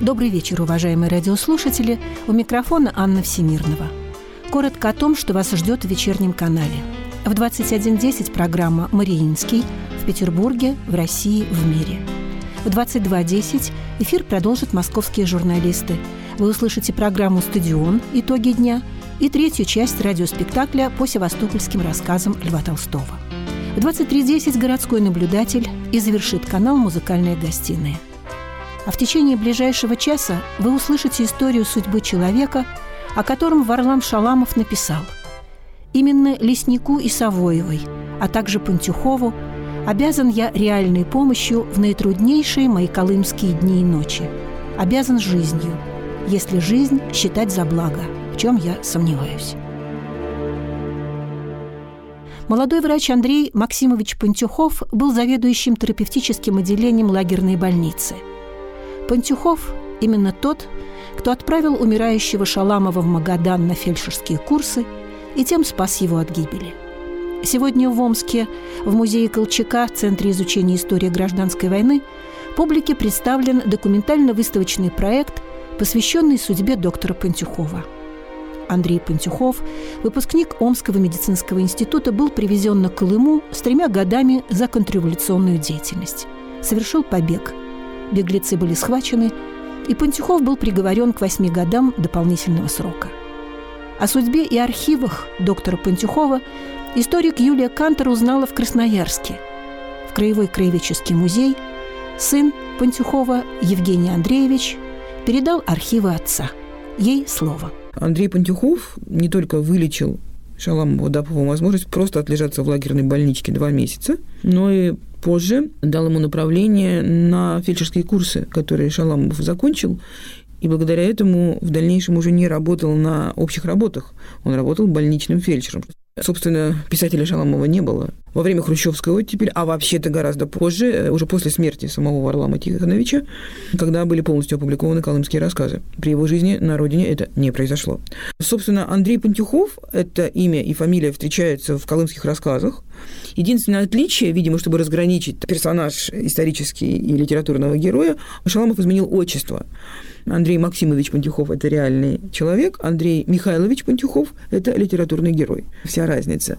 Добрый вечер, уважаемые радиослушатели. У микрофона Анна Всемирнова. Коротко о том, что вас ждет в вечернем канале. В 21:10 программа «Мариинский» в Петербурге, в России, в мире. В 22:10 эфир продолжат московские журналисты. Вы услышите программу «Стадион. Итоги дня» и третью часть радиоспектакля по севастопольским рассказам Льва Толстого. В 23:10 «Городской наблюдатель» и завершит канал «Музыкальная гостиная». А в течение ближайшего часа вы услышите историю судьбы человека, о котором Варлам Шаламов написал. Именно Леснику и Савоевой, а также Пантюхову обязан я реальной помощью в наитруднейшие мои колымские дни и ночи. Обязан жизнью, если жизнь считать за благо, в чем я сомневаюсь. Молодой врач Андрей Максимович Пантюхов был заведующим терапевтическим отделением лагерной больницы. Пантюхов – именно тот, кто отправил умирающего Шаламова в Магадан на фельдшерские курсы и тем спас его от гибели. Сегодня в Омске, в музее Колчака, Центре изучения истории гражданской войны, публике представлен документально-выставочный проект, посвященный судьбе доктора Пантюхова. Андрей Пантюхов, выпускник Омского медицинского института, был привезен на Колыму с 3 годами за контрреволюционную деятельность. Совершил побег. Беглецы были схвачены, и Пантюхов был приговорен к 8 годам дополнительного срока. О судьбе и архивах доктора Пантюхова историк Юлия Кантор узнала в Красноярске. В Краевой краеведческий музей сын Пантюхова Евгений Андреевич передал архивы отца. Ей слово. Андрей Пантюхов не только вылечил Шаламова, дав ему возможность просто отлежаться в лагерной больничке 2 месяца, но и позже дал ему направление на фельдшерские курсы, которые Шаламов закончил, и благодаря этому в дальнейшем уже не работал на общих работах, он работал больничным фельдшером. Собственно, писателя Шаламова не было во время хрущевской оттепели, а вообще-то гораздо позже, уже после смерти самого Варлама Тихоновича, когда были полностью опубликованы колымские рассказы. При его жизни на родине это не произошло. Собственно, Андрей Пантюхов, это имя и фамилия встречаются в колымских рассказах. Единственное отличие, видимо, чтобы разграничить персонаж исторический и литературного героя, Шаламов изменил отчество. Андрей Максимович Пантюхов – это реальный человек, Андрей Михайлович Пантюхов – это литературный герой. Вся разница.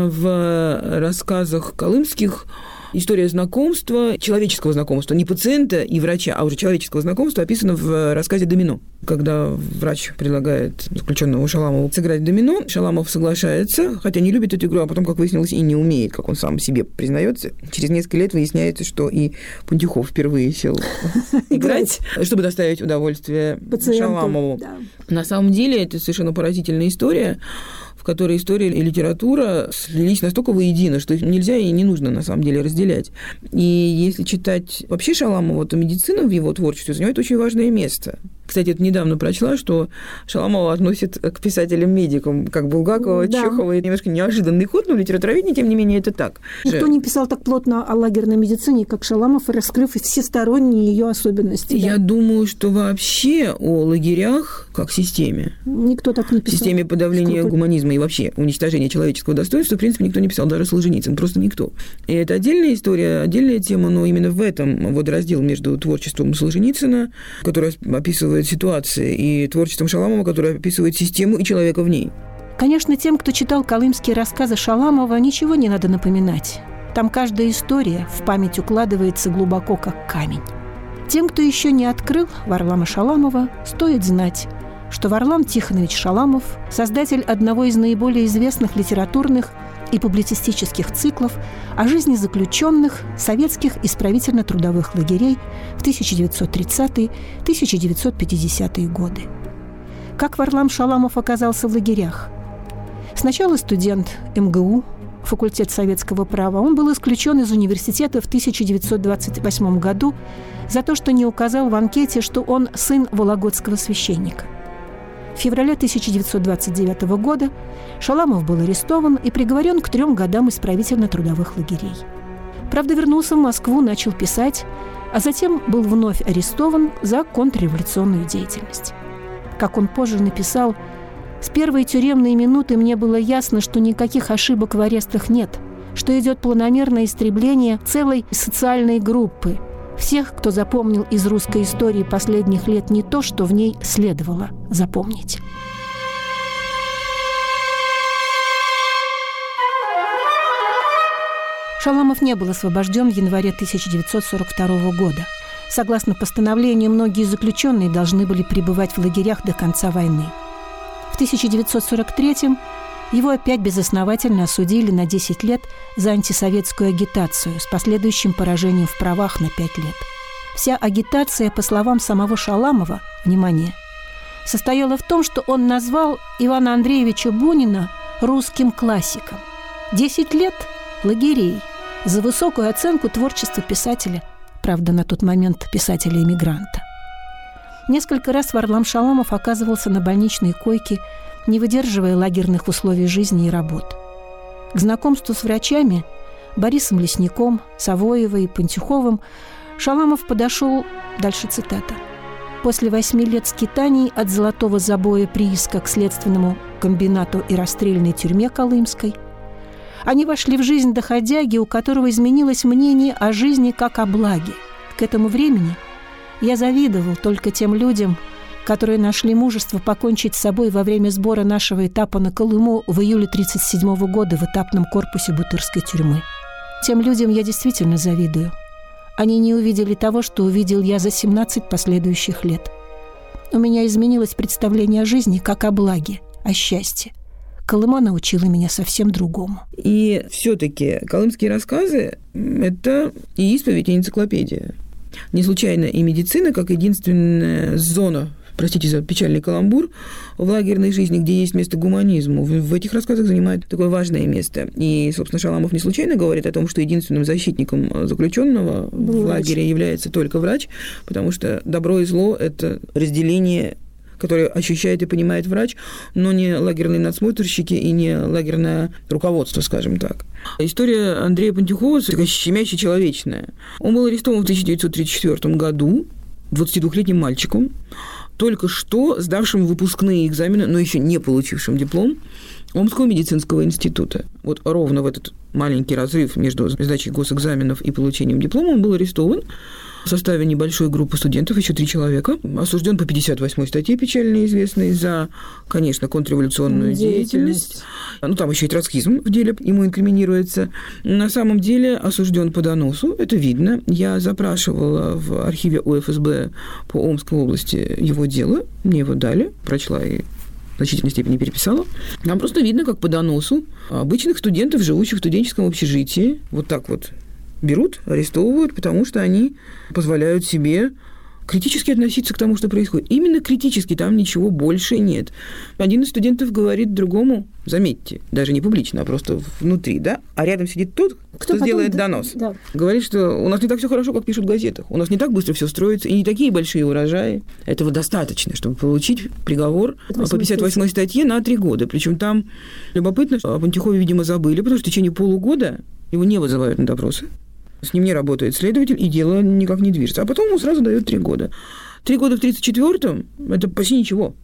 В рассказах колымских история знакомства, человеческого знакомства, не пациента и врача, а уже человеческого знакомства описана в рассказе «Домино». Когда врач предлагает заключенному Шаламову сыграть в домино, Шаламов соглашается, хотя не любит эту игру, а потом, как выяснилось, и не умеет, как он сам себе признается. Через несколько лет выясняется, что и Пантюхов впервые сел играть, чтобы доставить удовольствие Шаламову. На самом деле, это совершенно поразительная история, в которой история и литература слились настолько воедино, что их нельзя и не нужно, на самом деле, разделять. И если читать вообще Шаламова, то медицина в его творчестве занимает очень важное место. Кстати, это недавно прочла, что Шаламова относят к писателям-медикам, как Булгакова, Чехова. Это немножко неожиданный ход, но в литературоведении, тем не менее, это так. Никто не писал так плотно о лагерной медицине, как Шаламов, раскрыв всесторонние ее особенности. Я думаю, что вообще о лагерях как системе. Никто так не писал. Системе подавления гуманизма и вообще уничтожения человеческого достоинства, в принципе, никто не писал, даже Солженицын, просто никто. И это отдельная история, отдельная тема, но именно в этом вот раздел между творчеством Солженицына, который описывает ситуации, и творчеством Шаламова, который описывает систему и человека в ней. Конечно, тем, кто читал колымские рассказы Шаламова, ничего не надо напоминать. Там каждая история в память укладывается глубоко, как камень. Тем, кто еще не открыл Варлама Шаламова, стоит знать, что Варлам Тихонович Шаламов – создатель одного из наиболее известных литературных и публицистических циклов о жизни заключенных советских исправительно-трудовых лагерей в 1930-1950-е годы. Как Варлам Шаламов оказался в лагерях? Сначала студент МГУ, факультет советского права. Он был исключен из университета в 1928 году за то, что не указал в анкете, что он сын вологодского священника. В феврале 1929 года Шаламов был арестован и приговорен к 3 годам исправительно-трудовых лагерей. Правда, вернулся в Москву, начал писать, а затем был вновь арестован за контрреволюционную деятельность. Как он позже написал, «С первой тюремной минуты мне было ясно, что никаких ошибок в арестах нет, что идет планомерное истребление целой социальной группы, Всех, кто запомнил из русской истории последних лет не то, что в ней следовало запомнить. Шаламов не был освобожден в январе 1942 года. Согласно постановлению, многие заключенные должны были пребывать в лагерях до конца войны. В 1943-м его опять безосновательно осудили на 10 лет за антисоветскую агитацию с последующим поражением в правах на 5 лет. Вся агитация, по словам самого Шаламова, внимание, состояла в том, что он назвал Ивана Андреевича Бунина русским классиком. 10 лет лагерей за высокую оценку творчества писателя, правда, на тот момент писателя-эмигранта. Несколько раз Варлам Шаламов оказывался на больничной койке, не выдерживая лагерных условий жизни и работ. К знакомству с врачами Борисом Лесником, Савоевой и Пантюховым Шаламов подошел, дальше цитата, «после 8 лет скитаний от золотого забоя прииска к следственному комбинату и расстрельной тюрьме Колымской они вошли в жизнь доходяги, у которого изменилось мнение о жизни как о благе. К этому времени я завидовал только тем людям, которые нашли мужество покончить с собой во время сбора нашего этапа на Колыму в июле 1937 года в этапном корпусе Бутырской тюрьмы. Тем людям я действительно завидую. Они не увидели того, что увидел я за 17 последующих лет. У меня изменилось представление о жизни как о благе, о счастье. Колыма научила меня совсем другому». И все-таки колымские рассказы – это и исповедь, и энциклопедия. Не случайно и медицина, как единственная зона, простите за печальный каламбур, в лагерной жизни, где есть место гуманизму, в этих рассказах занимает такое важное место. И, собственно, Шаламов не случайно говорит о том, что единственным защитником заключенного в лагере является только врач, потому что добро и зло – это разделение, которое ощущает и понимает врач, но не лагерные надсмотрщики и не лагерное руководство, скажем так. История Андрея Пантюхова такая щемящая, человечная. Он был арестован в 1934 году 22-летним мальчиком, только что сдавшим выпускные экзамены, но еще не получившим диплом Омского медицинского института. Вот ровно в этот маленький разрыв между сдачей госэкзаменов и получением диплома он был арестован в составе небольшой группы студентов, еще 3 человека, осужден по 58-й статье, печально известной, за, конечно, контрреволюционную деятельность. Ну, там еще и троцкизм в деле ему инкриминируется. На самом деле осужден по доносу, это видно. Я запрашивала в архиве УФСБ по Омской области его дело, мне его дали, прочла и в значительной степени переписала. Там просто видно, как по доносу обычных студентов, живущих в студенческом общежитии, вот так вот берут, арестовывают, потому что они позволяют себе критически относиться к тому, что происходит. Именно критически, там ничего больше нет. Один из студентов говорит другому, заметьте, даже не публично, а просто внутри, да, а рядом сидит тот, кто сделает донос. Да. Говорит, что у нас не так все хорошо, как пишут в газетах. У нас не так быстро все строится, и не такие большие урожаи. Этого достаточно, чтобы получить приговор по 58-й статье на 3 года. Причем там любопытно, что о Пантюхове, видимо, забыли, потому что в течение полугода его не вызывают на допросы. С ним не работает следователь, и дело никак не движется. А потом ему сразу дают 3 года. 3 года в 1934-м – это почти ничего.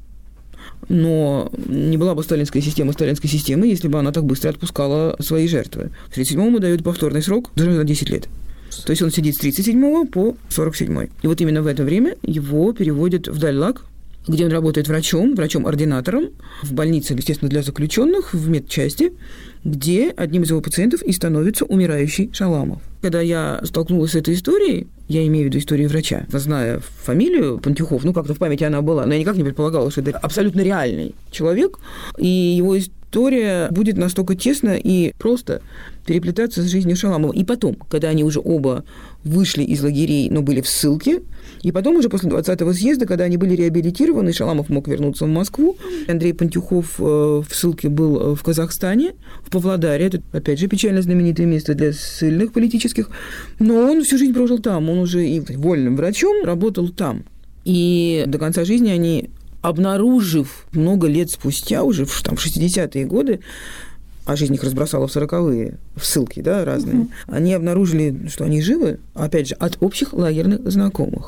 Но не была бы сталинской системы, если бы она так быстро отпускала свои жертвы. В 1937-м ему дают повторный срок даже на 10 лет. То есть он сидит с 1937 по 1947. И вот именно в это время его переводят в Дальлаг, где он работает врачом-ординатором, в больнице, естественно, для заключенных, в медчасти, где одним из его пациентов и становится умирающий Шаламов. Когда я столкнулась с этой историей, я имею в виду историю врача, зная фамилию Пантюхов, как-то в памяти она была, но я никак не предполагала, что это абсолютно реальный человек, и его история будет настолько тесно и просто переплетаться с жизнью Шаламова. И потом, когда они уже оба вышли из лагерей, но были в ссылке, и потом уже после 20-го съезда, когда они были реабилитированы, Шаламов мог вернуться в Москву. Андрей Пантюхов в ссылке был в Казахстане, в Павлодаре. Это, опять же, печально знаменитое место для ссыльных политических. Но он всю жизнь прожил там. Он уже и вольным врачом работал там. И до конца жизни они, обнаружив много лет спустя, уже в 60-е годы, а жизнь их разбросала в 40-е, в ссылки, да, разные, они обнаружили, что они живы, опять же, от общих лагерных знакомых.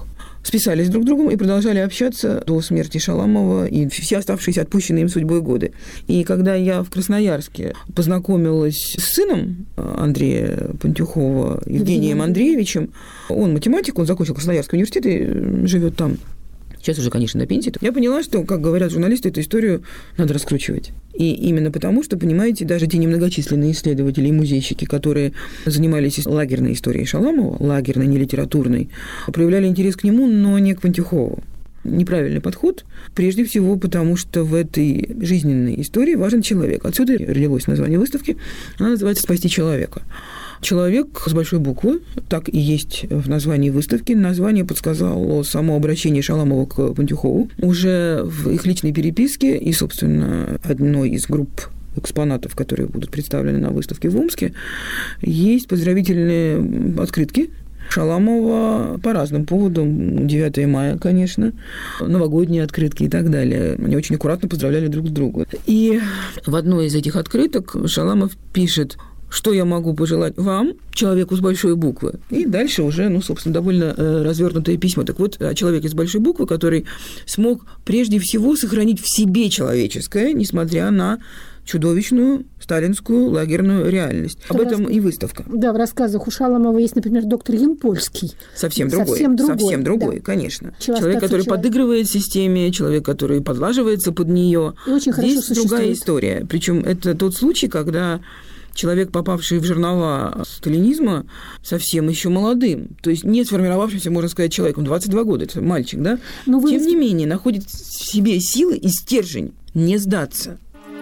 списались друг с другом и продолжали общаться до смерти Шаламова и все оставшиеся отпущенные им судьбой годы. И когда я в Красноярске познакомилась с сыном Андрея Пантюхова, Евгением Андреевичем, он математик, он закончил Красноярский университет и живет там. Сейчас уже, конечно, на пенсии. Я поняла, что, как говорят журналисты, эту историю надо раскручивать. И именно потому, что, понимаете, даже те немногочисленные исследователи и музейщики, которые занимались лагерной историей Шаламова, лагерной, не литературной, проявляли интерес к нему, но не к Пантюхову. Неправильный подход, прежде всего потому, что в этой жизненной истории важен человек. Отсюда родилось название выставки, она называется «Спасти человека». Человек с большой буквы, так и есть в названии выставки. Название подсказало само обращение Шаламова к Пантюхову. Уже в их личной переписке и, собственно, одной из групп экспонатов, которые будут представлены на выставке в Омске, есть поздравительные открытки Шаламова по разным поводам. 9 мая, конечно, новогодние открытки и так далее. Они очень аккуратно поздравляли друг друга. И в одной из этих открыток Шаламов пишет: «Что я могу пожелать вам, человеку с большой буквы?» И дальше уже, собственно, довольно развернутое письмо. Так вот, о человеке с большой буквы, который смог прежде всего сохранить в себе человеческое, несмотря на чудовищную сталинскую лагерную реальность. Об этом и выставка. Да, в рассказах у Шаламова есть, например, доктор Ямпольский. Совсем другой, да. Конечно. Человек, который подыгрывает системе, человек, который подлаживается под нее. И очень хорошо Здесь другая история. Причем это тот случай, когда человек, попавший в жернова сталинизма, совсем еще молодым, то есть не сформировавшимся, можно сказать, человеком, 22 года, это мальчик, да? Тем не менее, находит в себе силы и стержень не сдаться.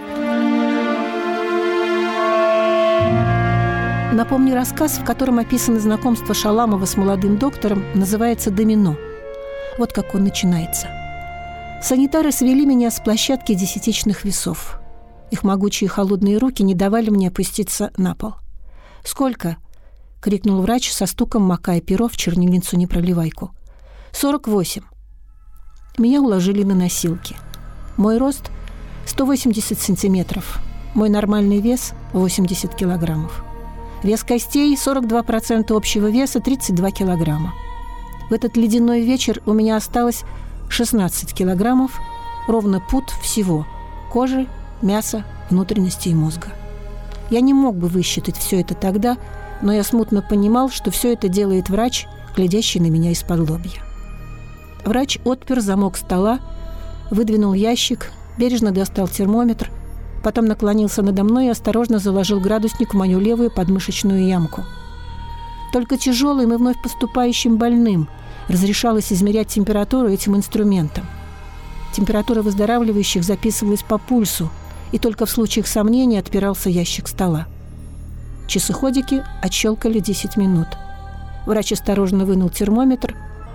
Напомню рассказ, в котором описано знакомство Шаламова с молодым доктором, называется «Домино». Вот как он начинается. «Санитары свели меня с площадки десятичных весов. Их могучие холодные руки не давали мне опуститься на пол. «Сколько?» — крикнул врач, со стуком макая перо в чернильницу-непроливайку. 48. Меня уложили на носилки. Мой рост — 180 сантиметров. Мой нормальный вес — 80 килограммов. Вес костей — 42% общего веса, 32 килограмма. В этот ледяной вечер у меня осталось 16 килограммов, ровно пуд всего – кожи, мяса, внутренности и мозга. Я не мог бы высчитать все это тогда, но я смутно понимал, что все это делает врач, глядящий на меня из-под лобья. Врач отпер замок стола, выдвинул ящик, бережно достал термометр, потом наклонился надо мной и осторожно заложил градусник в мою левую подмышечную ямку. Только тяжелым и вновь поступающим больным разрешалось измерять температуру этим инструментом. Температура выздоравливающих записывалась по пульсу, и только в случаях сомнений отпирался ящик стола. Часы-ходики отщелкали 10 минут. Врач осторожно вынул термометр.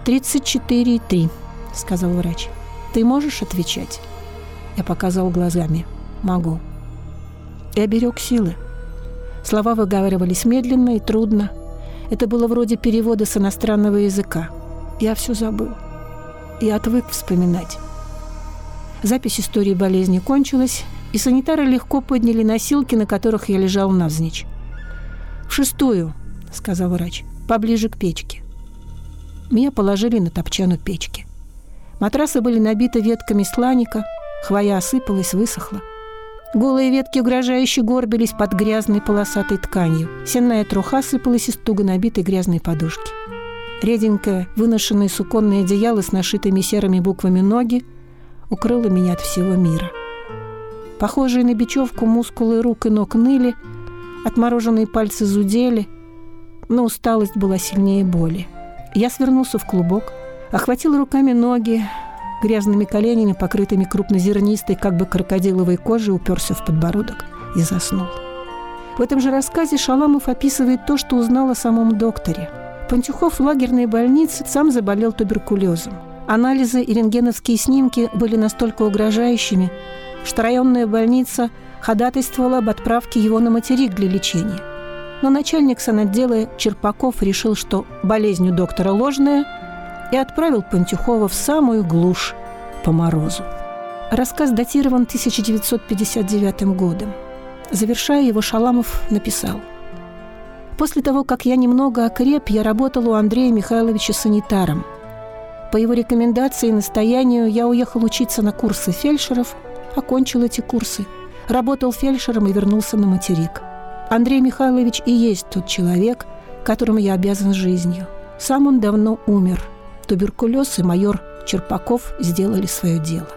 34,3, сказал врач. «Ты можешь отвечать?» Я показал глазами. «Могу». И оберег силы. Слова выговаривались медленно и трудно. Это было вроде перевода с иностранного языка. Я все забыл. Я отвык вспоминать. Запись истории болезни кончилась, и санитары легко подняли носилки, на которых я лежал навзничь. «В 6-ю», — сказал врач, — «поближе к печке». Меня положили на топчан у печки. Матрасы были набиты ветками сланика, хвоя осыпалась, высохла. Голые ветки угрожающе горбились под грязной полосатой тканью. Сенная труха сыпалась из туго набитой грязной подушки. Реденькое, выношенное суконное одеяло с нашитыми серыми буквами ноги укрыло меня от всего мира. Похожие на бечевку мускулы рук и ног ныли, отмороженные пальцы зудели, но усталость была сильнее боли. Я свернулся в клубок, охватил руками ноги, грязными коленями, покрытыми крупнозернистой, как бы крокодиловой кожей, уперся в подбородок и заснул. В этом же рассказе Шаламов описывает то, что узнал о самом докторе. Пантюхов в лагерной больнице сам заболел туберкулезом. Анализы и рентгеновские снимки были настолько угрожающими, что районная больница ходатайствовала об отправке его на материк для лечения. Но начальник санотдела Черпаков решил, что болезнь у доктора ложная, и отправил Пантюхова в самую глушь по морозу. Рассказ датирован 1959 годом. Завершая его, Шаламов написал: «После того, как я немного окреп, я работал у Андрея Михайловича санитаром. По его рекомендации и настоянию я уехал учиться на курсы фельдшеров, окончил эти курсы, работал фельдшером и вернулся на материк. Андрей Михайлович и есть тот человек, которому я обязан жизнью. Сам он давно умер. Туберкулез и майор Черпаков сделали свое дело.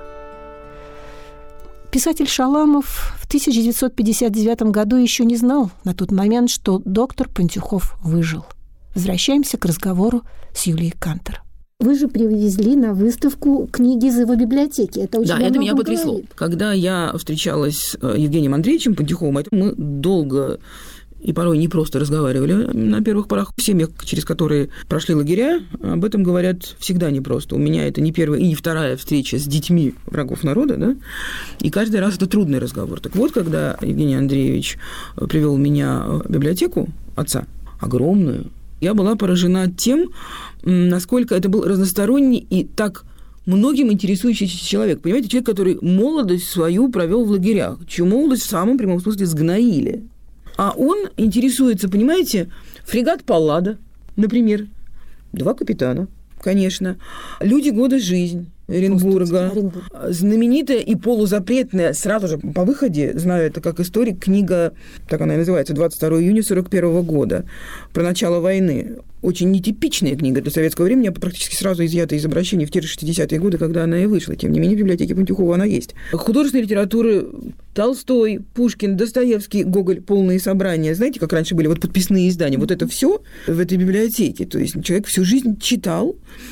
Писатель Шаламов в 1959 году еще не знал на тот момент, что доктор Пантюхов выжил. Возвращаемся к разговору с Юлией Кантер. Вы же привезли на выставку книги из его библиотеки. Это очень это меня потрясло. Говорит. Когда я встречалась с Евгением Андреевичем Пантюховым, мы долго и порой не просто разговаривали на первых порах. В семьях, через которые прошли лагеря, об этом говорят всегда непросто. У меня это не первая и не вторая встреча с детьми врагов народа, да? И каждый раз это трудный разговор. Так вот, когда Евгений Андреевич привел меня в библиотеку отца, огромную, я была поражена тем, насколько это был разносторонний и так многим интересующийся человек. Понимаете, человек, который молодость свою провел в лагерях, чью молодость в самом прямом смысле сгноили. А он интересуется, понимаете, фрегат Паллада, например, 2 капитана, конечно, «Люди года жизнь» Оренбурга, знаменитая и полузапретная, сразу же по выходе, знаю это как историк, книга, так она и называется, 22 июня 1941 года, про начало войны. Очень нетипичная книга для советского времени, практически сразу изъята из обращения в те же 60-е годы, когда она и вышла. Тем не менее, в библиотеке Пантюхова она есть. Художественной литературы Толстой, Пушкин, Достоевский, Гоголь, полные собрания. Знаете, как раньше были вот подписные издания? Вот это все в этой библиотеке. То есть человек всю жизнь читал.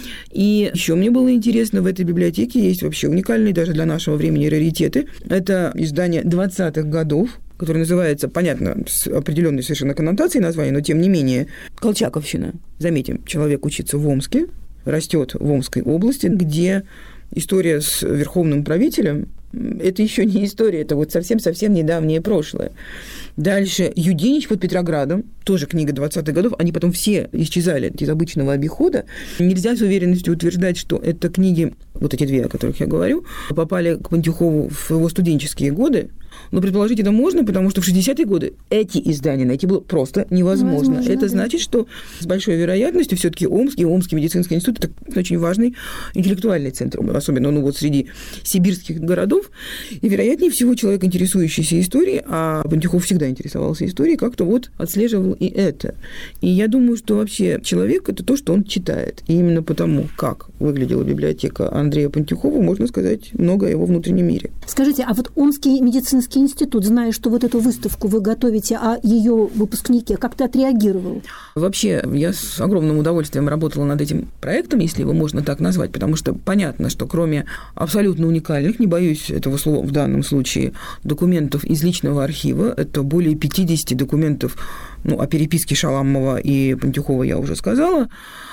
И еще мне было интересно, в этой библиотеке есть вообще уникальные даже для нашего времени раритеты. Это издание 20-х годов, который называется, понятно, с определенной совершенно коннотацией названия, но тем не менее, «Колчаковщина». Заметим, человек учится в Омске, растет в Омской области, где история с верховным правителем – это еще не история, это вот совсем-совсем недавнее прошлое. Дальше Юдинич под Петроградом, тоже книга 20-х годов, они потом все исчезали из обычного обихода. Нельзя с уверенностью утверждать, что это книги, вот эти 2, о которых я говорю, попали к Пантюхову в его студенческие годы. Но предположить это можно, потому что в 60-е годы эти издания найти было просто невозможно. Это значит, что с большой вероятностью все-таки Омск и Омский медицинский институт – это очень важный интеллектуальный центр, особенно вот среди сибирских городов. И, вероятнее всего, человек, интересующийся историей, а Пантюхов всегда интересовался историей, как-то вот отслеживал и это. И я думаю, что вообще человек – это то, что он читает. И именно потому, как выглядела библиотека Андрея Пантюхова, можно сказать много о его внутреннем мире. Скажите, а вот Омский медицинский институт, зная, что вот эту выставку вы готовите, а ее выпускники, как-то отреагировал? Вообще, я с огромным удовольствием работала над этим проектом, если его можно так назвать, потому что понятно, что кроме абсолютно уникальных, не боюсь этого слова в данном случае, документов из личного архива, это более 50 документов, о переписке Шаламова и Пантюхова я уже сказала,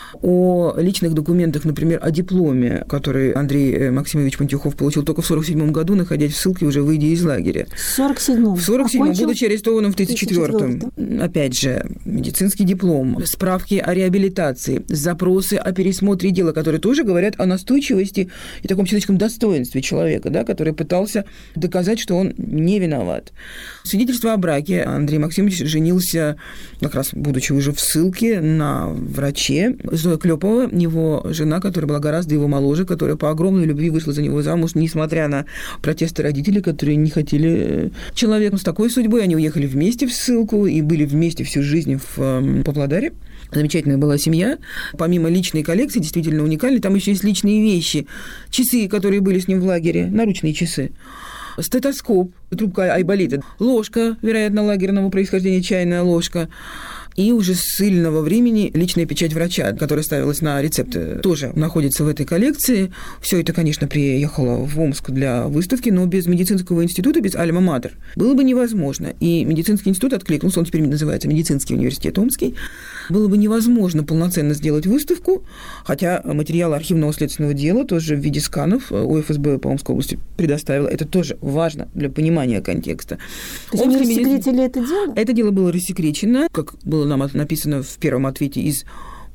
о личных документах, например, о дипломе, который Андрей Максимович Пантюхов получил только в 1947 году, находясь в ссылке, уже выйдя из лагеря. В 1947-м? В 1947-м, будучи арестованным в 1934-м. Опять же, медицинский диплом, справки о реабилитации, запросы о пересмотре дела, которые тоже говорят о настойчивости и таком человеческом достоинстве человека, да, который пытался доказать, что он не виноват. Свидетельство о браке. Андрей Максимович женился, как раз будучи уже в ссылке, на враче. Зоя Клёпова, его жена, которая была гораздо его моложе, которая по огромной любви вышла за него замуж, несмотря на протесты родителей, которые не хотели человека с такой судьбой. Они уехали вместе в ссылку и были вместе всю жизнь в Павлодаре. Замечательная была семья. Помимо личной коллекции, действительно уникальной, там еще есть личные вещи. Часы, которые были с ним в лагере, наручные часы. Стетоскоп, трубка айболита, ложка, вероятно, лагерного происхождения, чайная ложка. И уже с ссыльного времени личная печать врача, которая ставилась на рецепты, тоже находится в этой коллекции. Все это, конечно, приехало в Омск для выставки, но без медицинского института, без альма-матер было бы невозможно. И медицинский институт откликнулся, он теперь называется Медицинский университет Омский. Было бы невозможно полноценно сделать выставку, хотя материалы архивного следственного дела тоже в виде сканов УФСБ по Омской области предоставила. Это тоже важно для понимания контекста. То есть они рассекретили это дело? Это дело было рассекречено, как было нам написано в первом ответе из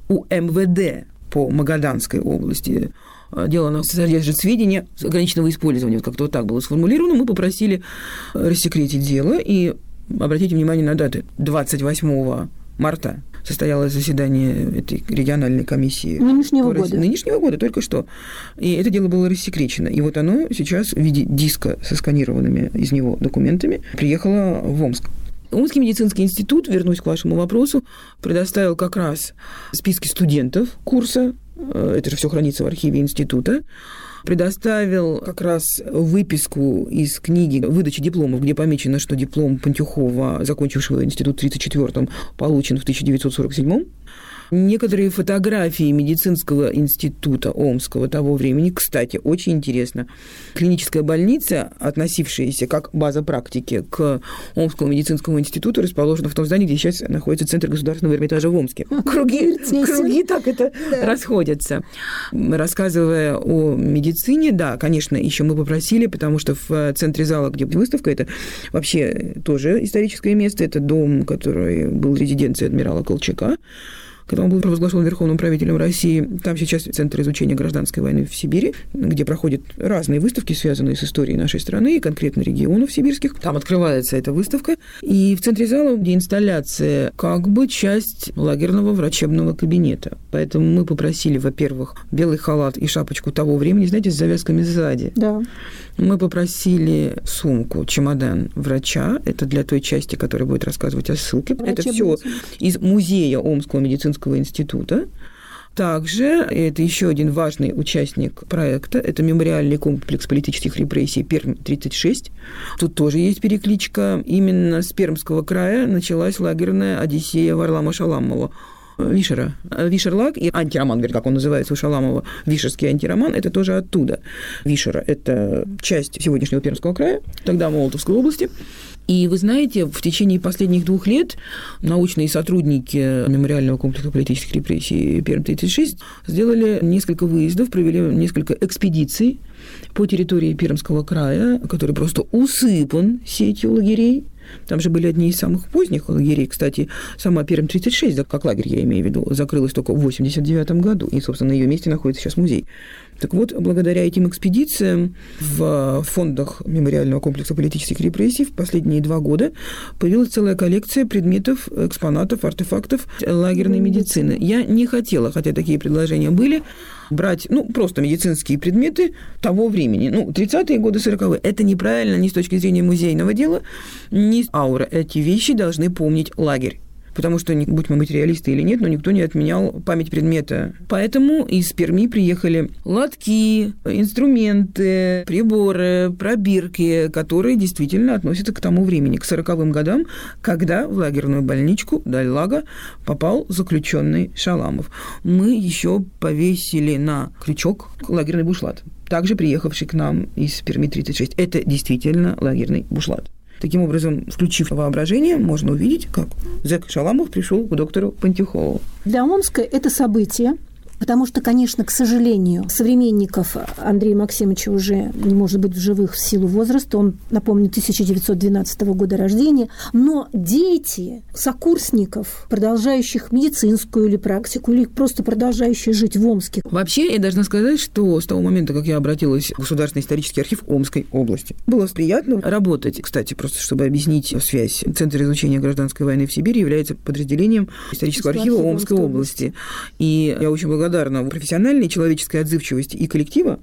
УМВД по Магаданской области. Дело содержит сведения ограниченного использования, как-то вот так было сформулировано. Мы попросили рассекретить дело, и обратите внимание на даты. 28 марта состоялось заседание этой региональной комиссии. Нынешнего года. Нынешнего года, только что. И это дело было рассекречено. И вот оно сейчас в виде диска со сканированными из него документами приехало в Омск. Омский медицинский институт, вернусь к вашему вопросу, предоставил как раз списки студентов курса, это же все хранится в архиве института, предоставил как раз выписку из книги выдачи дипломов, где помечено, что диплом Пантюхова, закончившего институт в 1934-м, получен в 1947-м. Некоторые фотографии медицинского института Омского того времени, кстати, очень интересно. Клиническая больница, относившаяся как база практики к Омскому медицинскому институту, расположена в том здании, где сейчас находится Центр государственного Эрмитажа в Омске. Круги так это расходятся. Рассказывая о медицине, да, конечно, еще мы попросили, потому что в центре зала, где выставка, это вообще тоже историческое место, это дом, который был резиденцией адмирала Колчака, когда он был провозглашен верховным правителем России. Там сейчас Центр изучения гражданской войны в Сибири, где проходят разные выставки, связанные с историей нашей страны и конкретно регионов сибирских. Там открывается эта выставка. И в центре зала, где инсталляция, как бы часть лагерного врачебного кабинета. Поэтому мы попросили, во-первых, белый халат и шапочку того времени, знаете, с завязками сзади. Да. Мы попросили сумку, чемодан врача. Это для той части, которая будет рассказывать о ссылке. Это все из музея Омского медицинского института. Также это еще один важный участник проекта. Это мемориальный комплекс политических репрессий Пермь-36. Тут тоже есть перекличка. Именно с Пермского края началась лагерная одиссея Варлама Шаламова. Вишера. Вишерлаг и антироман, как он называется у Шаламова, вишерский антироман, это тоже оттуда. Вишера – это часть сегодняшнего Пермского края, тогда Молотовской области. И вы знаете, в течение последних 2 лет научные сотрудники мемориального комплекса политических репрессий Пермь-36 сделали несколько выездов, провели несколько экспедиций по территории Пермского края, который просто усыпан сетью лагерей. Там же были одни из самых поздних лагерей. Кстати, сама Пермь-36, как лагерь, я имею в виду, закрылась только в 1989 году. И, собственно, на ее месте находится сейчас музей. Так вот, благодаря этим экспедициям в фондах мемориального комплекса политических репрессий в последние 2 года появилась целая коллекция предметов, экспонатов, артефактов лагерной медицины. Я не хотела, хотя такие предложения были, брать, просто медицинские предметы того времени. 30-е годы, 40-е. Это неправильно ни с точки зрения музейного дела, ни аура. Эти вещи должны помнить лагерь. Потому что, будь мы материалисты или нет, но никто не отменял память предмета. Поэтому из Перми приехали лотки, инструменты, приборы, пробирки, которые действительно относятся к тому времени, к 40-м годам, когда в лагерную больничку Даль-Лага попал заключенный Шаламов. Мы еще повесили на крючок лагерный бушлат, также приехавший к нам из Перми-36. Это действительно лагерный бушлат. Таким образом, включив воображение, можно увидеть, как зэк Шаламов пришел к доктору Пантюхову. Для Омска это событие, потому что, конечно, к сожалению, современников Андрея Максимовича уже не может быть в живых в силу возраста. Он, напомню, 1912 года рождения. Но дети сокурсников, продолжающих медицинскую или практику, или просто продолжающие жить в Омске. Вообще, я должна сказать, что с того момента, как я обратилась в Государственный исторический архив Омской области, было приятно работать. Кстати, просто чтобы объяснить связь, Центр изучения гражданской войны в Сибири является подразделением исторического архива Омской области. И я очень благодарна профессиональной человеческой отзывчивости и коллектива,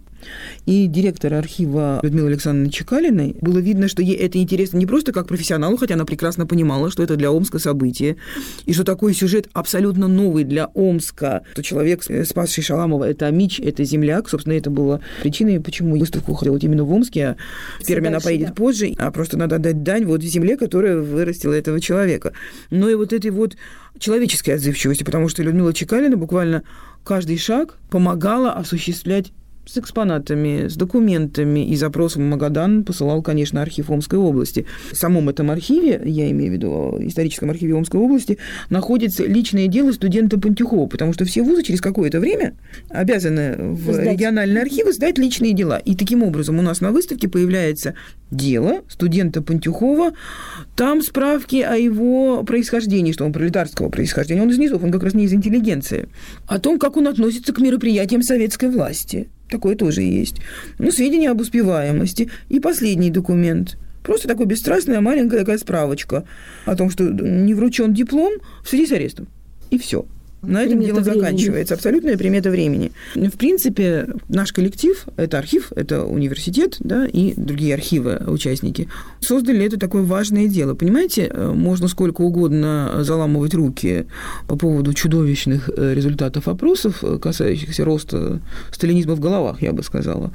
и директора архива Людмилы Александровны Чекалиной. Было видно, что ей это интересно не просто как профессионалу, хотя она прекрасно понимала, что это для Омска событие, и что такой сюжет абсолютно новый для Омска, что человек, спасший Шаламова, это Амич, это земляк. Собственно, это было причиной, почему выставку хотела именно в Омске, а в Перми она поедет позже, а просто надо отдать дань земле, которая вырастила этого человека. Но и этой человеческой отзывчивости, потому что Людмила Чекалина буквально каждый шаг помогала осуществлять с экспонатами, с документами, и запросом в Магадан посылал, конечно, архив Омской области. В самом этом архиве, я имею в виду историческом архиве Омской области, находится личное дело студента Пантюхова, потому что все вузы через какое-то время обязаны в региональные архивы сдать личные дела. И таким образом у нас на выставке появляется дело студента Пантюхова, там справки о его происхождении, что он пролетарского происхождения, он из низов, он как раз не из интеллигенции, о том, как он относится к мероприятиям советской власти. Такое тоже есть. Сведения об успеваемости. И последний документ. Просто такой бесстрастная маленькая такая справочка о том, что не вручен диплом в связи с арестом. и все. На этом дело заканчивается. Абсолютная примета времени. В принципе, наш коллектив, это архив, это университет, да, и другие архивы, участники, создали это такое важное дело. Понимаете, можно сколько угодно заламывать руки по поводу чудовищных результатов опросов, касающихся роста сталинизма в головах, я бы сказала.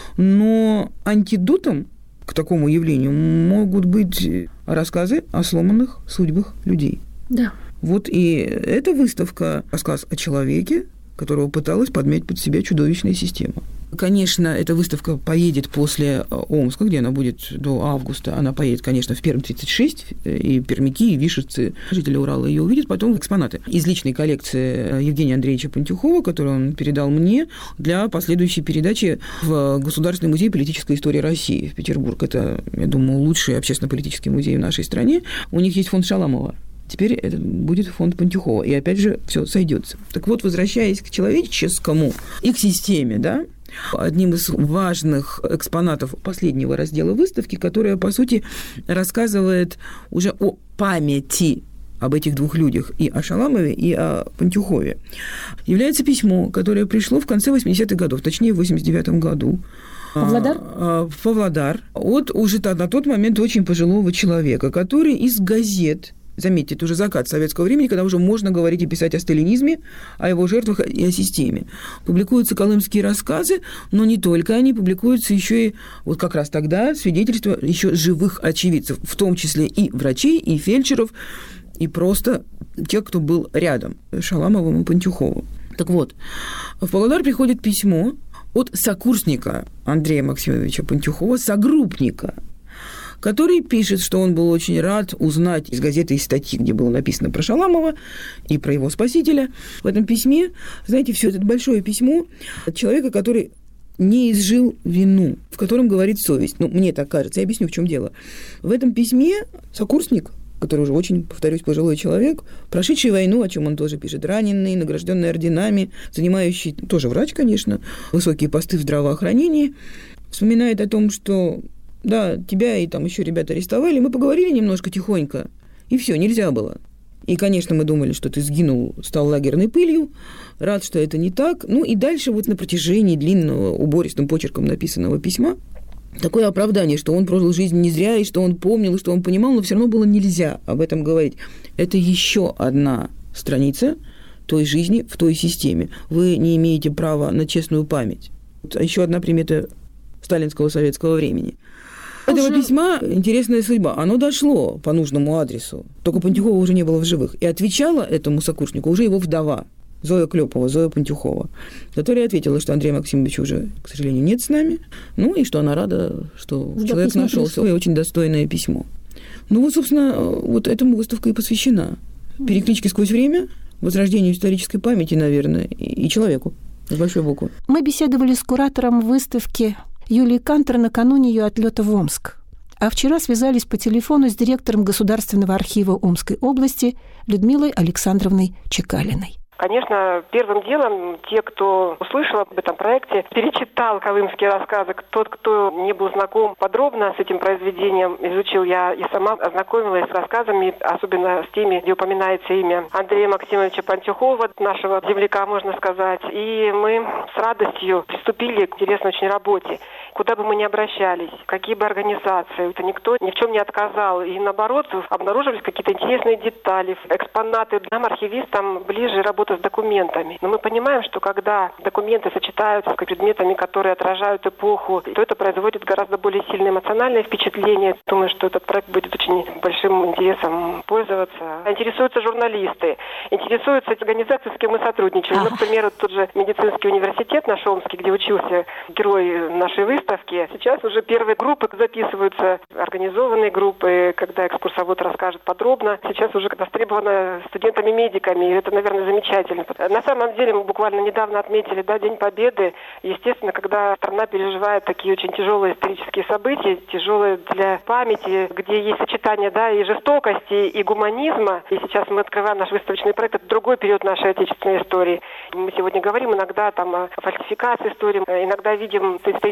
Но антидотом к такому явлению могут быть рассказы о сломанных судьбах людей. Да. Вот и эта выставка – рассказ о человеке, которого пыталась подмять под себя чудовищная система. Конечно, эта выставка поедет после Омска, где она будет до августа. Она поедет, конечно, в Пермь-36, и пермяки, и вишевцы, жители Урала ее увидят. Потом экспонаты из личной коллекции Евгения Андреевича Пантюхова, которую он передал мне для последующей передачи в Государственный музей политической истории России в Петербург. Это, я думаю, лучший общественно-политический музей в нашей стране. У них есть фонд Шаламова. Теперь это будет фонд Пантюхова. И опять же все сойдется. Так вот, возвращаясь к человеческому и к системе, да, одним из важных экспонатов последнего раздела выставки, которая, по сути, рассказывает уже о памяти об этих двух людях, и о Шаламове, и о Пантюхове, является письмо, которое пришло в конце 80-х годов, точнее, в 89-м году. Павлодар? В Павлодар. От уже на тот момент очень пожилого человека, который из газет, заметьте, это уже закат советского времени, когда уже можно говорить и писать о сталинизме, о его жертвах и о системе. Публикуются колымские рассказы, но не только они, публикуются еще и вот как раз тогда свидетельства еще живых очевидцев, в том числе и врачей, и фельдшеров, и просто тех, кто был рядом, Шаламовым и Пантюховым. Так вот, в Павлодар приходит письмо от сокурсника Андрея Максимовича Пантюхова, согруппника, который пишет, что он был очень рад узнать из газеты, из статьи, где было написано про Шаламова и про его спасителя. В этом письме, знаете, все это большое письмо от человека, который не изжил вину, в котором говорит совесть. Ну, мне так кажется, я объясню, в чем дело. В этом письме сокурсник, который уже очень, повторюсь, пожилой человек, прошедший войну, о чем он тоже пишет, раненый, награжденный орденами, занимающий, тоже врач, конечно, высокие посты в здравоохранении, вспоминает о том, что да, тебя и там еще ребята арестовали, мы поговорили немножко тихонько, и все, нельзя было. И, конечно, мы думали, что ты сгинул, стал лагерной пылью, рад, что это не так. Ну и дальше вот на протяжении длинного, убористым почерком написанного письма такое оправдание, что он прожил жизнь не зря, и что он помнил, и что он понимал, но все равно было нельзя об этом говорить. Это еще одна страница той жизни в той системе. Вы не имеете права на честную память. Еще одна примета сталинского советского времени. Этого письма интересная судьба. Оно дошло по нужному адресу. Только Пантюхова уже не было в живых. И отвечала этому сокурснику уже его вдова, Зоя Клёпова, Зоя Пантюхова, которая ответила, что Андрея Максимовича уже, к сожалению, нет с нами, ну и что она рада, что человек нашелся. И очень достойное письмо. Ну вот, собственно, вот этому выставка и посвящена. Перекличке сквозь время, возрождению исторической памяти, наверное, и человеку с большой буквы. Мы беседовали с куратором выставки Юлией Кантер накануне ее отлета в Омск. А вчера связались по телефону с директором Государственного архива Омской области Людмилой Александровной Чекалиной. Конечно, первым делом те, кто услышал об этом проекте, перечитал колымские рассказы. Тот, кто не был знаком подробно с этим произведением, изучил, я и сама ознакомилась с рассказами, особенно с теми, где упоминается имя Андрея Максимовича Пантюхова, нашего земляка, можно сказать. И мы с радостью приступили к интересной очень работе. Куда бы мы ни обращались, какие бы организации, это никто ни в чем не отказал. И наоборот, обнаруживались какие-то интересные детали, экспонаты. Нам, архивистам, ближе работа с документами. Но мы понимаем, что когда документы сочетаются с предметами, которые отражают эпоху, то это производит гораздо более сильное эмоциональное впечатление. Думаю, что этот проект будет очень большим интересом пользоваться. Интересуются журналисты, интересуются организации, с кем мы сотрудничаем. Ну, к примеру, тот же медицинский университет наш Омский, где учился герой нашей выставки. Сейчас уже первые группы записываются, организованные группы, когда экскурсовод расскажет подробно. Сейчас уже востребовано студентами-медиками, и это, наверное, замечательно. На самом деле мы буквально недавно отметили День Победы. Естественно, когда страна переживает такие очень тяжелые исторические события, тяжелые для памяти, где есть сочетание и жестокости, и гуманизма. И сейчас мы открываем наш выставочный проект. Это другой период нашей отечественной истории. Мы сегодня говорим иногда о фальсификации истории, иногда видим исторические события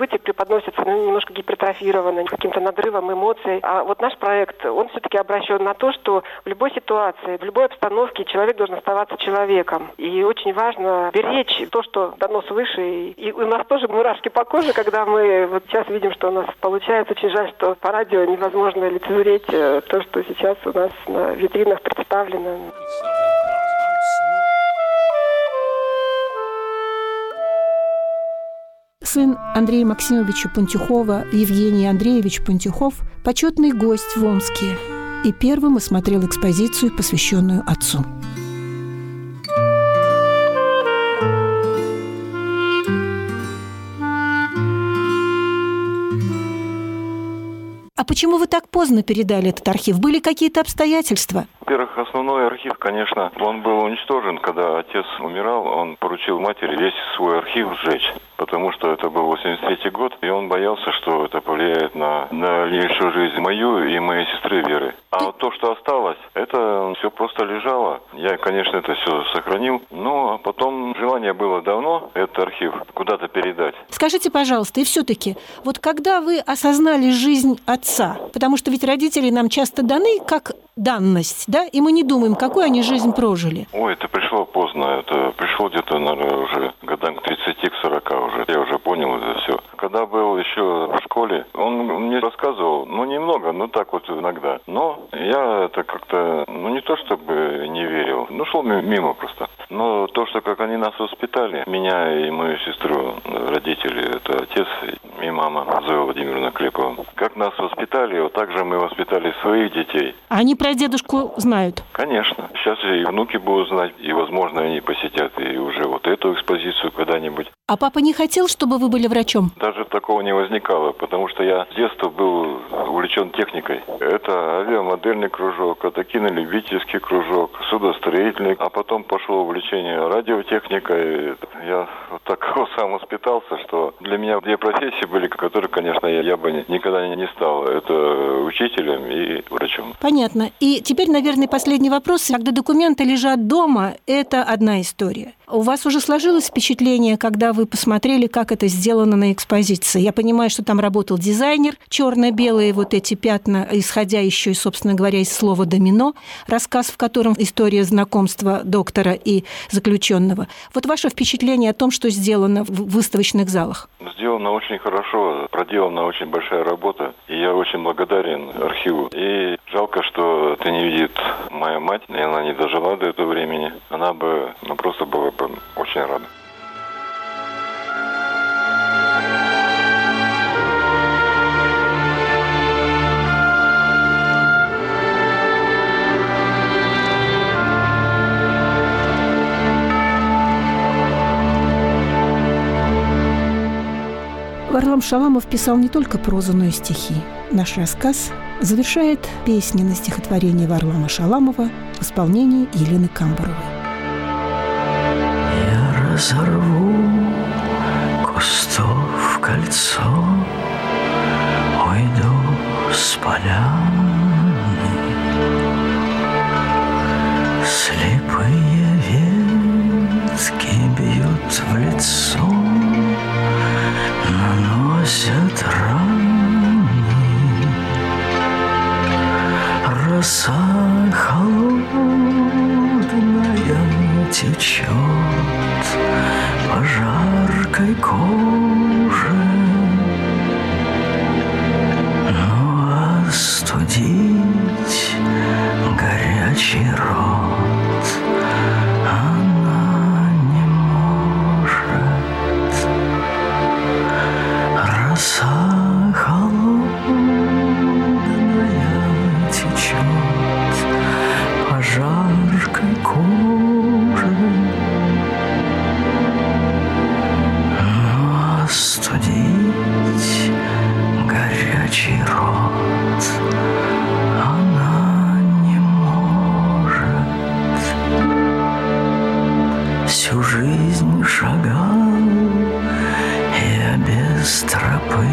события преподносятся немножко гипертрофированно, каким-то надрывом эмоций. А вот наш проект, он все-таки обращен на то, что в любой ситуации, в любой обстановке человек должен оставаться человеком. И очень важно беречь то, что дано свыше. И у нас тоже мурашки по коже, когда мы вот сейчас видим, что у нас получается. Очень жаль, что по радио невозможно лицезреть то, что сейчас у нас на витринах представлено. Сын Андрея Максимовича Пантюхова, Евгений Андреевич Пантюхов, почетный гость в Омске, и первым осмотрел экспозицию, посвященную отцу. А почему вы так поздно передали этот архив? Были какие-то обстоятельства? Во-первых, основной архив, конечно, он был уничтожен, когда отец умирал, он поручил матери весь свой архив сжечь, потому что это был 83-й год, и он боялся, что это повлияет на дальнейшую жизнь мою и моей сестры Веры. А вот то, что осталось, это все просто лежало. Я, конечно, это все сохранил, но потом желание было давно этот архив куда-то передать. Скажите, пожалуйста, и все-таки, вот когда вы осознали жизнь отца, потому что ведь родители нам часто даны как данность, да, и мы не думаем, какую они жизнь прожили. Ой, это пришло поздно, это пришло где-то, наверное, уже годам к 30, к 40 уже. Я уже понял это все. Когда был еще в школе, он мне рассказывал, немного, так вот иногда. Но я это как-то, не то чтобы не верил, шел мимо просто. Но то, что как они нас воспитали, меня и мою сестру, родители, это отец и мама Зоя Владимировна Клепова. Как нас воспитали, вот так же мы воспитали своих детей. Они про дедушку знают? Конечно. Сейчас и внуки будут знать, и, возможно, они посетят и уже вот эту экспозицию когда-нибудь. А папа не хотел, чтобы вы были врачом? Даже такого не возникало, потому что я с детства был увлечен техникой. Это авиамодельный кружок, это кинолюбительский кружок, судостроительный, а потом пошло увлечение радиотехникой. Я вот так сам воспитался, что для меня две профессии были, которые, конечно, я бы никогда не стал. Это учителем и врачом. Понятно. И теперь, наверное, последний вопрос. Когда документы лежат дома, это одна история. У вас уже сложилось впечатление, когда вы посмотрели, как это сделано на экспозиции? Я понимаю, что там работал дизайнер, черно-белые вот эти пятна, исходя еще, собственно говоря, из слова «домино», рассказ, в котором история знакомства доктора и заключенного. Вот ваше впечатление о том, что сделано в выставочных залах? Сделано очень хорошо, проделана очень большая работа, и я очень благодарен архиву. И жалко, что это не видит моя мать, и она не дожила до этого времени. Она бы просто была бы очень рада. Варлам Шаламов писал не только прозу, но и стихи. Наш рассказ завершает песня на стихотворение Варлама Шаламова в исполнении Елены Камбаровой. Я разорву кустов кольцо, уйду с поляны. Слепые ветки бьют в лицо, наносят раны. Роса холодная течет по жаркой коже, но остудить горячий рот она не может. Роса холодная течет по жаркой коже, но остудить горячий рот она не может. Всю жизнь шагал я без тропы,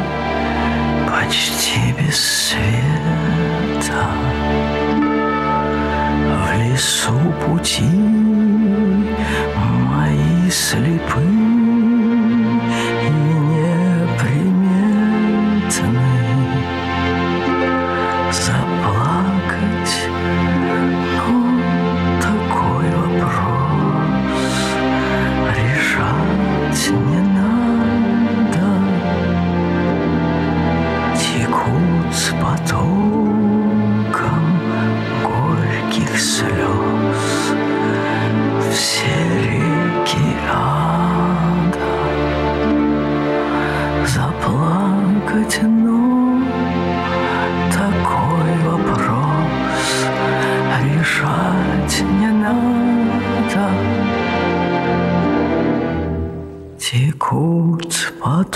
почти без света. В лесу пути мои слепы и неприметны. все реки ада, заплакать, но такой вопрос решать не надо. Текут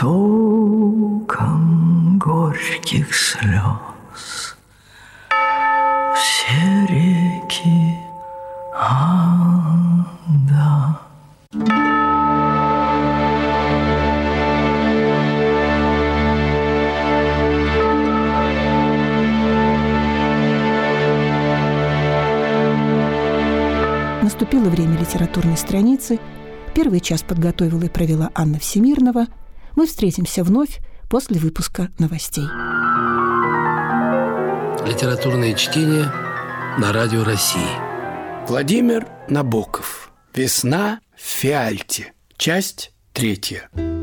потоком горьких слез все реки ада. Наступило время литературной страницы. Первый час подготовила и провела Анна Всемирнова. Мы встретимся вновь после выпуска новостей. Литературное чтение на Радио России. Владимир Набоков. «Весна в фиальте». Часть 3.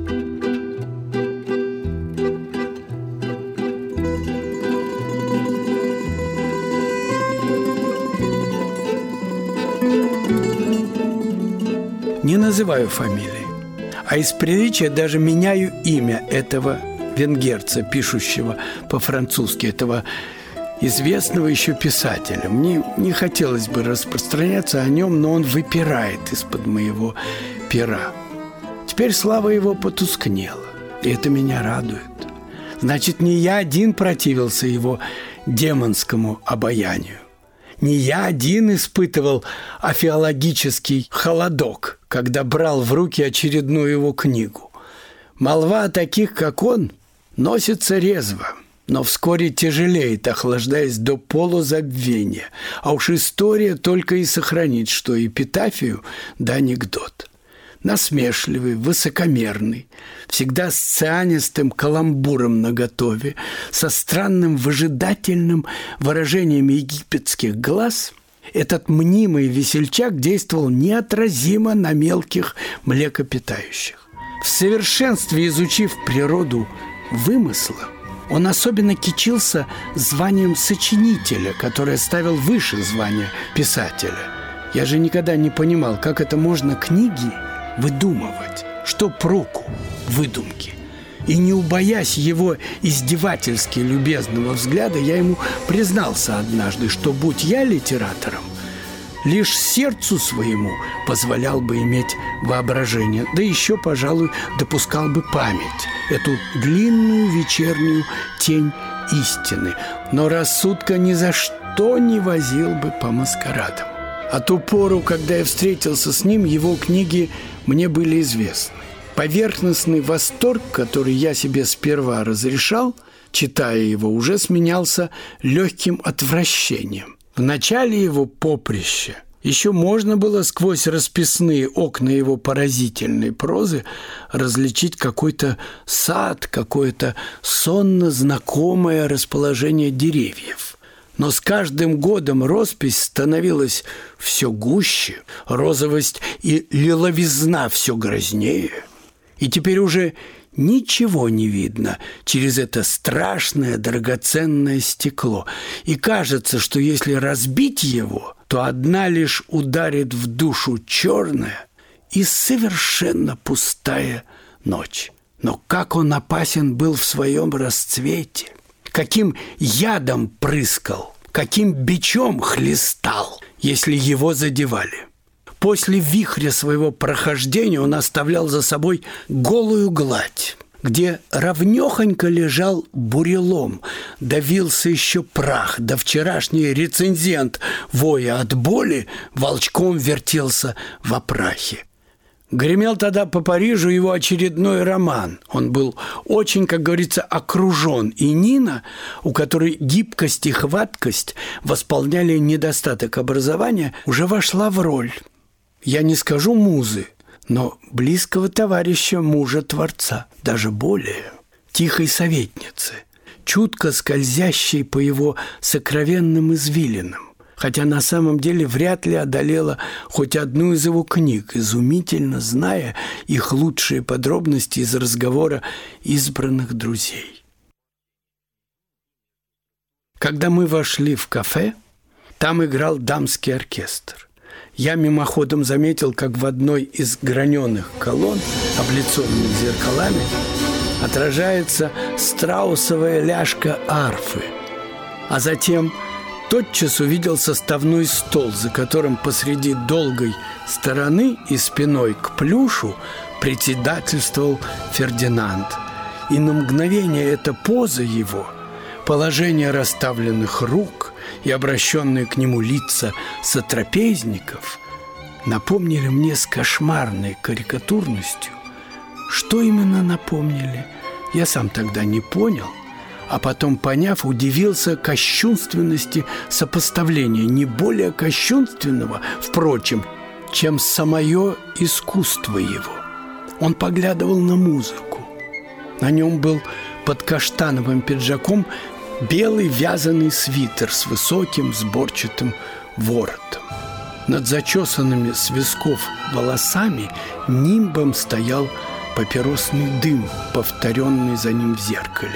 Не называю фамилии, а из приличия даже меняю имя этого венгерца, пишущего по-французски, этого известного еще писателя. Мне не хотелось бы распространяться о нем, но он выпирает из-под моего пера. Теперь слава его потускнела, и это меня радует. Значит, не я один противился его демонскому обаянию. Не я один испытывал афиологический холодок, когда брал в руки очередную его книгу. Молва о таких, как он, носится резво, но вскоре тяжелеет, охлаждаясь до полузабвения. А уж история только и сохранит, что эпитафию да анекдот. Насмешливый, высокомерный, всегда с цианистым каламбуром наготове, со странным выжидательным выражением египетских глаз, этот мнимый весельчак действовал неотразимо на мелких млекопитающих. В совершенстве изучив природу вымысла, он особенно кичился званием сочинителя, которое ставил выше звания писателя. Я же никогда не понимал, как это можно книги выдумывать, что проку выдумки. И не убоясь его издевательски любезного взгляда, я ему признался однажды, что, будь я литератором, лишь сердцу своему позволял бы иметь воображение, да еще, пожалуй, допускал бы память, эту длинную вечернюю тень истины, но рассудка ни за что не возил бы по маскарадам. А ту пору, когда я встретился с ним, его книги мне были известны. Поверхностный восторг, который я себе сперва разрешал, читая его, уже сменялся легким отвращением. В начале его поприща еще можно было сквозь расписные окна его поразительной прозы различить какой-то сад, какое-то сонно знакомое расположение деревьев. Но с каждым годом роспись становилась все гуще, розовость и лиловизна все грознее. И теперь уже ничего не видно через это страшное драгоценное стекло. И кажется, что если разбить его, то одна лишь ударит в душу черная и совершенно пустая ночь. Но как он опасен был в своем расцвете! Каким ядом прыскал, каким бичом хлестал, если его задевали. После вихря своего прохождения он оставлял за собой голую гладь, где ровнёхонько лежал бурелом, давился еще прах, да вчерашний рецензент, воя от боли, волчком вертелся в опрахе. Гремел тогда по Парижу его очередной роман. Он был очень, как говорится, окружен. И Нина, у которой гибкость и хваткость восполняли недостаток образования, уже вошла в роль, я не скажу музы, но близкого товарища мужа-творца, даже более, тихой советницы, чутко скользящей по его сокровенным извилинам, хотя на самом деле вряд ли одолела хоть одну из его книг, изумительно зная их лучшие подробности из разговора избранных друзей. Когда мы вошли в кафе, там играл дамский оркестр. я мимоходом заметил, как в одной из граненых колонн, облицованных зеркалами, отражается страусовая ляжка арфы. А затем тотчас увидел составной стол, за которым посреди долгой стороны и спиной к плюшу председательствовал Фердинанд. И на мгновение эта поза его, положение расставленных рук и обращенные к нему лица сотрапезников напомнили мне с кошмарной карикатурностью. Что именно напомнили, я сам тогда не понял, а потом, поняв, удивился кощунственности сопоставления, не более кощунственного, впрочем, чем самое искусство его. Он поглядывал на музыку. На нем был под каштановым пиджаком белый вязаный свитер с высоким сборчатым воротом. Над зачесанными с висков волосами нимбом стоял папиросный дым, повторенный за ним в зеркале.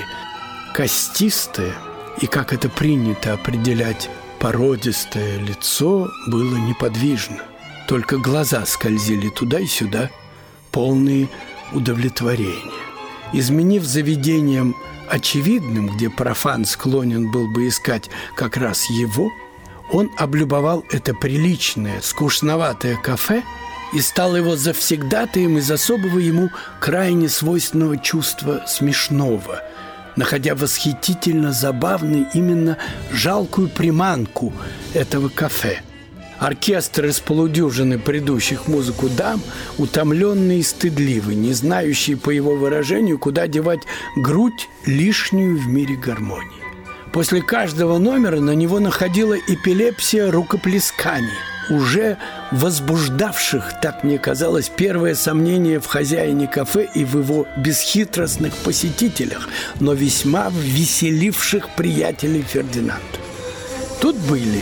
Костистое и, как это принято определять, породистое лицо было неподвижно. Только глаза скользили туда и сюда, полные удовлетворения. Изменив заведением очевидным, где профан склонен был бы искать как раз его, он облюбовал это приличное, скучноватое кафе и стал его завсегдатаем из особого ему крайне свойственного чувства смешного, находя восхитительно забавной именно жалкую приманку этого кафе. Оркестр из полудюжины предыдущих музыку дам, утомленный и стыдливый, не знающий, по его выражению, куда девать грудь, лишнюю в мире гармонии. После каждого номера на него находила эпилепсия рукоплесканий, уже возбуждавших, так мне казалось, первое сомнение в хозяине кафе и в его бесхитростных посетителях, но весьма веселивших приятелей Фердинанда. Тут были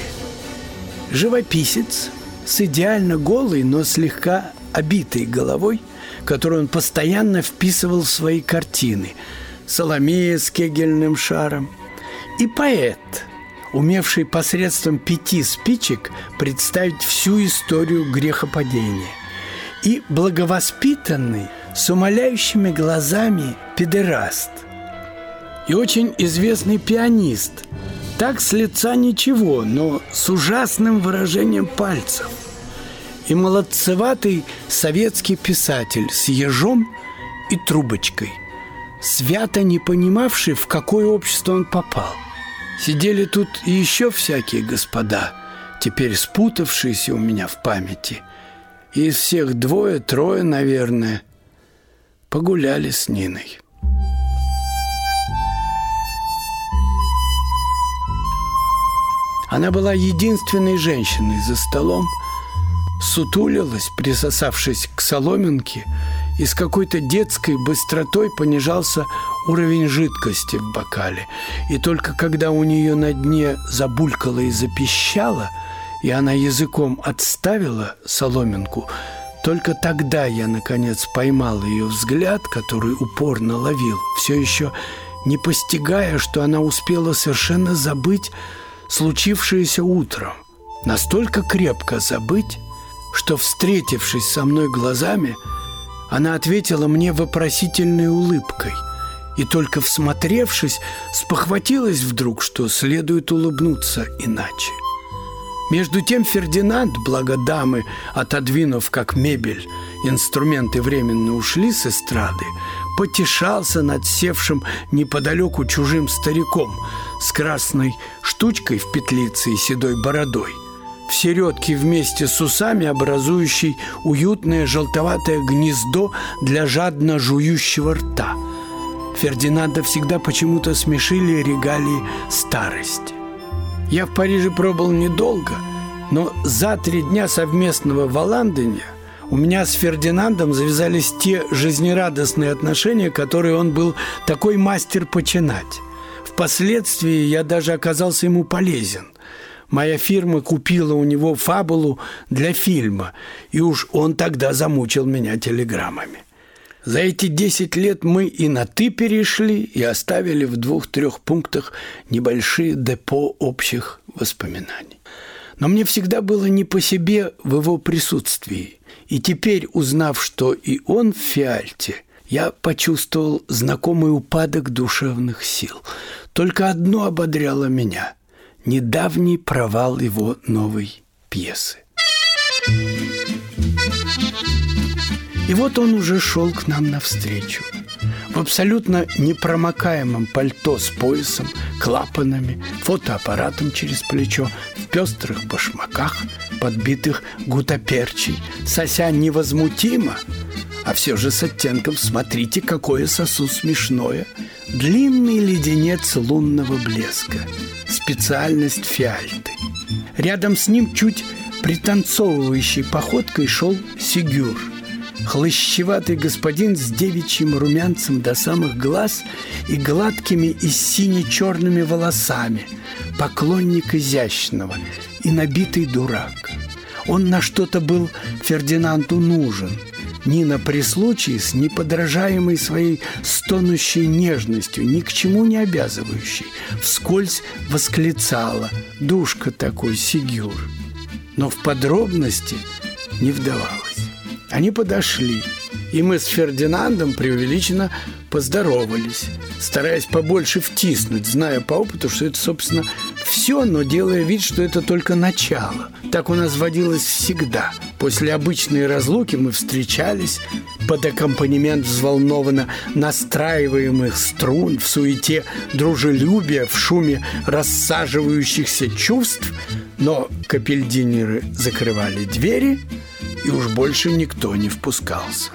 живописец с идеально голой, но слегка обитой головой, которую он постоянно вписывал в свои картины, Саломея с кегельным шаром, и поэт, умевший посредством 5 спичек представить всю историю грехопадения, и благовоспитанный, с умоляющими глазами педераст, и очень известный пианист, так с лица ничего, но с ужасным выражением пальцев, и молодцеватый советский писатель с ежом и трубочкой, свято не понимавший, в какое общество он попал. Сидели тут и еще всякие господа, теперь спутавшиеся у меня в памяти, и из всех 2-3, наверное, погуляли с Ниной. Она была единственной женщиной за столом, сутулилась, присосавшись к соломинке, и с какой-то детской быстротой понижался уровень жидкости в бокале. И только когда у нее на дне забулькало и запищало, и она языком отставила соломинку, только тогда я, наконец, поймал ее взгляд, который упорно ловил, все еще не постигая, что она успела совершенно забыть случившееся утром, настолько крепко забыть, что, встретившись со мной глазами, она ответила мне вопросительной улыбкой и, только всмотревшись, спохватилась вдруг, что следует улыбнуться иначе. Между тем Фердинанд, благо дамы, отодвинув как мебель, инструменты временно ушли с эстрады, потешался над севшим неподалеку чужим стариком с красной штучкой в петлице и седой бородой, в середке вместе с усами, образующей уютное желтоватое гнездо для жадно жующего рта. Фердинанда всегда почему-то смешили регалии старости. Я в Париже пробыл недолго, но за 3 дня совместного валандания у меня с Фердинандом завязались те жизнерадостные отношения, которые он был такой мастер починать. Впоследствии я даже оказался ему полезен. Моя фирма купила у него фабулу для фильма, и уж он тогда замучил меня телеграммами. За эти 10 лет мы и на «ты» перешли, и оставили в 2-3 пунктах небольшие депо общих воспоминаний. Но мне всегда было не по себе в его присутствии. И теперь, узнав, что и он в фиальте, я почувствовал знакомый упадок душевных сил. Только одно ободряло меня – недавний провал его новой пьесы. И вот он уже шел к нам навстречу. В абсолютно непромокаемом пальто с поясом, клапанами, фотоаппаратом через плечо, в пестрых башмаках, подбитых гуттаперчей, сося невозмутимо, а все же с оттенком «смотрите, какое сосу смешное», длинный леденец лунного блеска, специальность фиальты. Рядом с ним чуть пританцовывающей походкой шел Сигюр, хлыщеватый господин с девичьим румянцем до самых глаз и гладкими и сине-черными волосами, поклонник изящного и набитый дурак. Он на что-то был Фердинанду нужен. Нина при случае с неподражаемой своей стонущей нежностью, ни к чему не обязывающей, вскользь восклицала: «Душка такой, Сигюр!» Но в подробности не вдавалась. Они подошли, и мы с Фердинандом преувеличенно поздоровались, стараясь побольше втиснуть, зная по опыту, что это, собственно, все, но делая вид, что это только начало. Так у нас водилось всегда. После обычной разлуки мы встречались под аккомпанемент взволнованно настраиваемых струн, в суете дружелюбия, в шуме рассаживающихся чувств, но капельдинеры закрывали двери, и уж больше никто не впускался.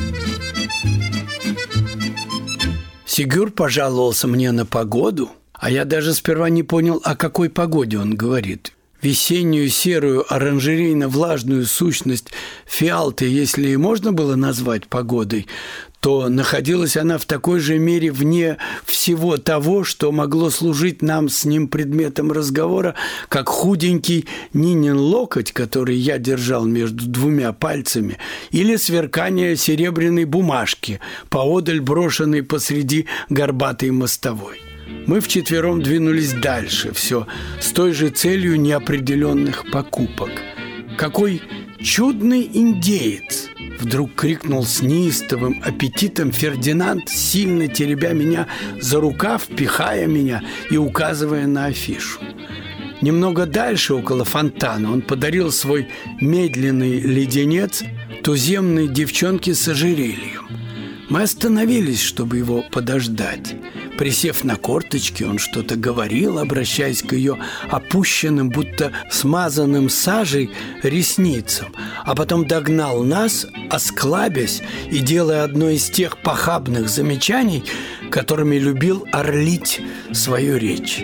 Сигюр пожаловался мне на погоду, а я даже сперва не понял, о какой погоде он говорит. Весеннюю серую оранжерейно-влажную сущность фиалты, если и можно было назвать погодой, то находилась она в такой же мере вне всего того, что могло служить нам с ним предметом разговора, как худенький Нинин локоть, который я держал между двумя пальцами, или сверкание серебряной бумажки, поодаль брошенной посреди горбатой мостовой. Мы вчетвером двинулись дальше, все с той же целью неопределенных покупок. «Какой чудный индеец!» — вдруг крикнул с неистовым аппетитом Фердинанд, сильно теребя меня за рукав, пихая меня и указывая на афишу. Немного дальше, около фонтана, он подарил свой медленный леденец туземной девчонке с ожерельем. Мы остановились, чтобы его подождать. Присев на корточки, он что-то говорил, обращаясь к ее опущенным, будто смазанным сажей, ресницам, а потом догнал нас, осклабясь и делая одно из тех похабных замечаний, которыми любил орлить свою речь.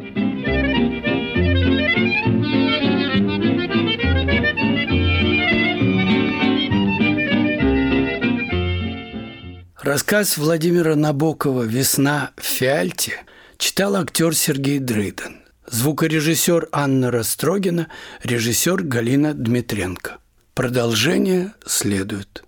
Рассказ Владимира Набокова «Весна в фиальте» читал актер Сергей Дрыден, звукорежиссер Анна Растрогина, режиссер Галина Дмитренко. Продолжение следует.